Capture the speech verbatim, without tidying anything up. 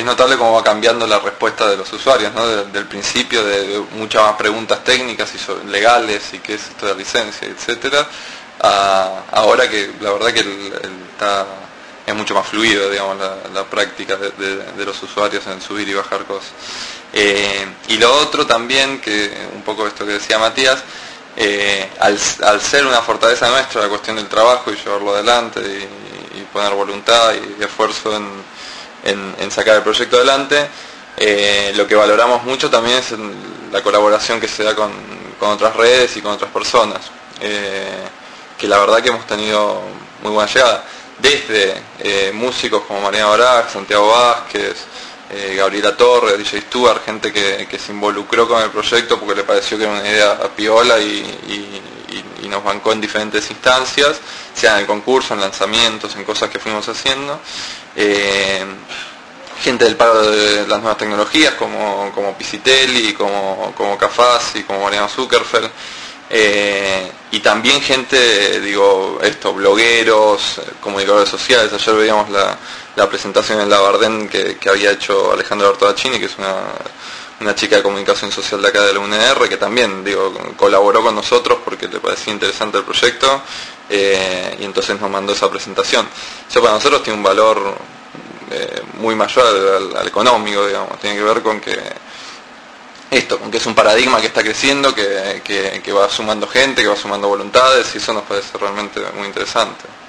notable cómo va cambiando la respuesta de los usuarios, ¿no? Del, del principio de, de muchas más preguntas técnicas y sobre, legales y qué es esto de licencia, etcétera, a ahora que la verdad que el, el, está, es mucho más fluido, digamos, la, la práctica de, de, de los usuarios en subir y bajar cosas. Eh, y lo otro también, que un poco esto que decía Matías, eh, al, al ser una fortaleza nuestra la cuestión del trabajo y llevarlo adelante y, y poner voluntad y, y esfuerzo en, en, en sacar el proyecto adelante, eh, lo que valoramos mucho también es la colaboración que se da con, con otras redes y con otras personas, eh, que la verdad que hemos tenido muy buena llegada, desde eh, músicos como Mariana Baraj, Santiago Vázquez, Eh, Gabriela Torres, D J Stuart, gente que, que se involucró con el proyecto porque le pareció que era una idea piola y, y, y, y nos bancó en diferentes instancias, sea en el concurso, en lanzamientos, en cosas que fuimos haciendo. Eh, gente del paro de las nuevas tecnologías como, como Pisitelli, como, como Cafasi, como Mariano Zuckerfeld. Eh, y también gente, digo, esto, blogueros, comunicadores sociales. Ayer veíamos la, la presentación en la Bardén que, que había hecho Alejandra Bertolacini, que es una, una chica de comunicación social de acá de la U N R, que también, digo, colaboró con nosotros porque le parecía interesante el proyecto, eh, y entonces nos mandó esa presentación. Eso para nosotros tiene un valor eh, muy mayor al, al económico, digamos, tiene que ver con que esto, con que es un paradigma que está creciendo, que, que, que va sumando gente, que va sumando voluntades, y eso nos parece realmente muy interesante.